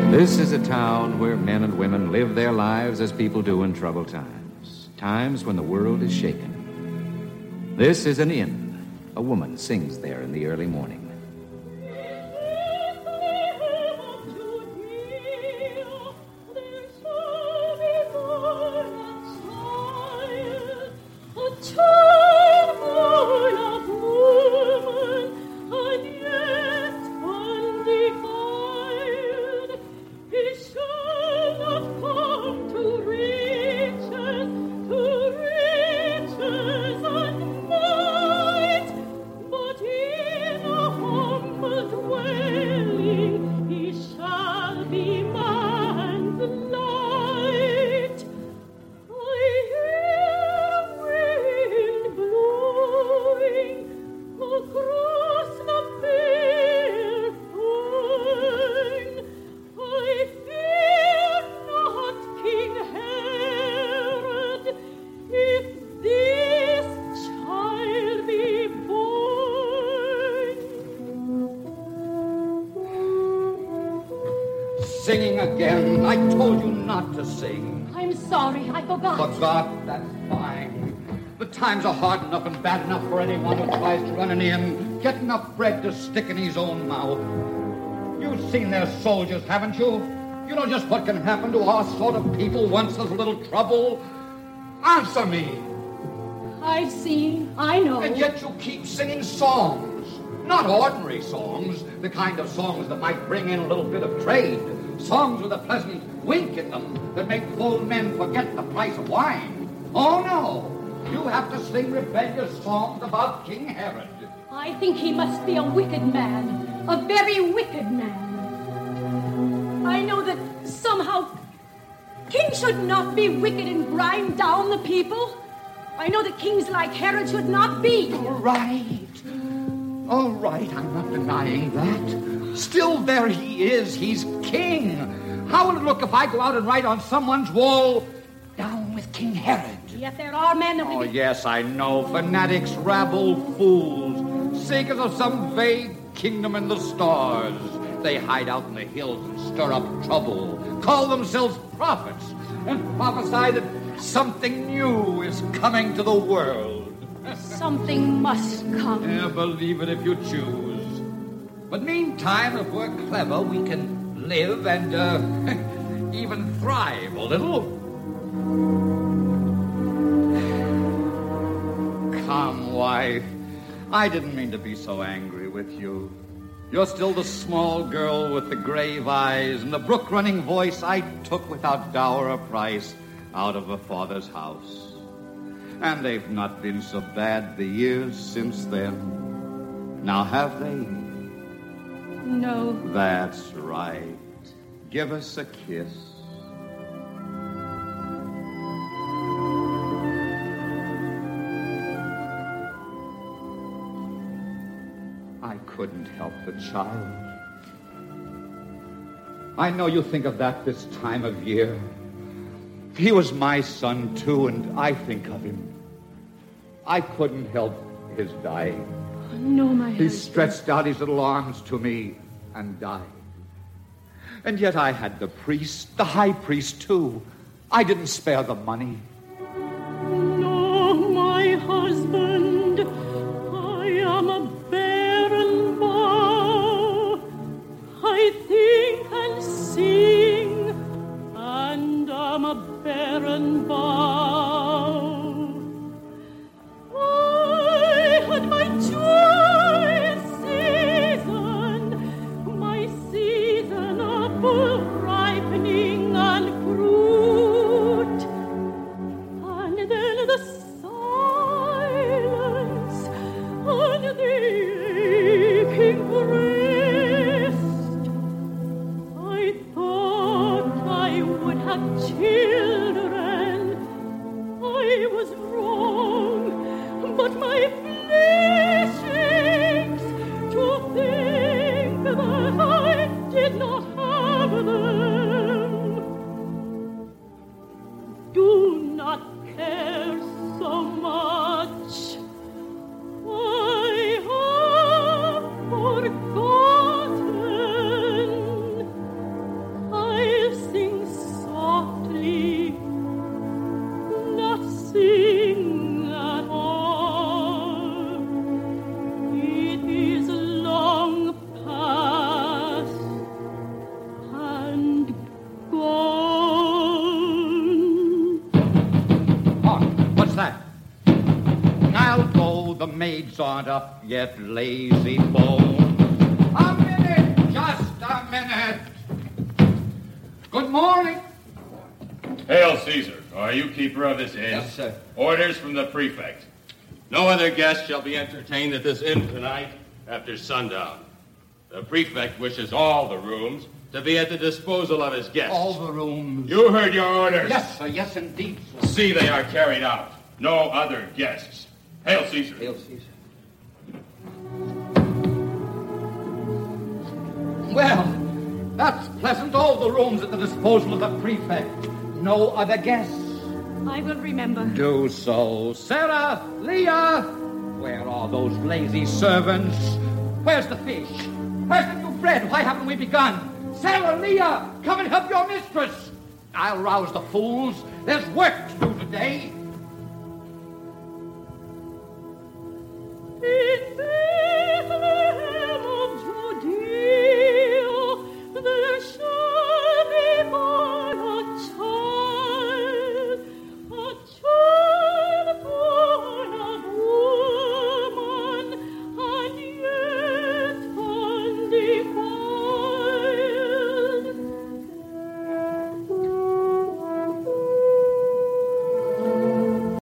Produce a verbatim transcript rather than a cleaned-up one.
This is a town where men and women live their lives as people do in troubled times, times when the world is shaken. This is an inn. A woman sings there in the early morning. Singing again. I told you not to sing. I'm sorry, I forgot. Forgot? That's fine. The times are hard enough and bad enough for anyone who tries to run an inn, get enough bread to stick in his own mouth. You've seen their soldiers, haven't you? You know just what can happen to our sort of people once there's a little trouble. Answer me. I've seen, I know. And yet you keep singing songs. Not ordinary songs, the kind of songs that might bring in a little bit of trade. Songs with a pleasant wink in them that make full men forget the price of wine. Oh, no. You have to sing rebellious songs about King Herod. I think he must be a wicked man. A very wicked man. I know that somehow kings should not be wicked and grind down the people. I know that kings like Herod should not be. All right. All right, I'm not denying that. Still, there he is. He's king. How will it look if I go out and write on someone's wall, "Down with King Herod"? Yet there are men that... Oh, yes, I know. Fanatics, rabble, fools. Seekers of some vague kingdom in the stars. They hide out in the hills and stir up trouble. Call themselves prophets and prophesy that something new is coming to the world. Something must come. Yeah, believe it if you choose. But meantime, if we're clever, we can live and uh, even thrive a little. Come, wife. I didn't mean to be so angry with you. You're still the small girl with the grave eyes and the brook-running voice I took without dower or price out of a father's house. And they've not been so bad the years since then. Now have they? No. That's right. Give us a kiss. I couldn't help the child. I know you think of that this time of year. He was my son, too, and I think of him. I couldn't help his dying. Oh, no, my He husband. stretched out his little arms to me and died. And yet I had the priest, the high priest, too. I didn't spare the money. No, my husband, I am a barren bough. I think and sing, and I'm a barren bough. I had my joyous season, my season of full ripening and fruit. sawed up yet, lazy bone. A minute, just a minute. Good morning. Hail, Caesar. Are you keeper of this inn? Yes, sir. Orders from the prefect. No other guest shall be entertained at this inn tonight after sundown. The prefect wishes all the rooms to be at the disposal of his guests. All the rooms. You heard your orders. Yes, sir. Yes, indeed, sir. See they are carried out. No other guests. Hail, Caesar. Hail, Caesar. Well, that's pleasant. All the rooms at the disposal of the prefect. No other guests. I will remember. Do so. Sarah, Leah, where are those lazy servants? Where's the fish? Where's the new bread? Why haven't we begun? Sarah, Leah, come and help your mistress. I'll rouse the fools. There's work to do today.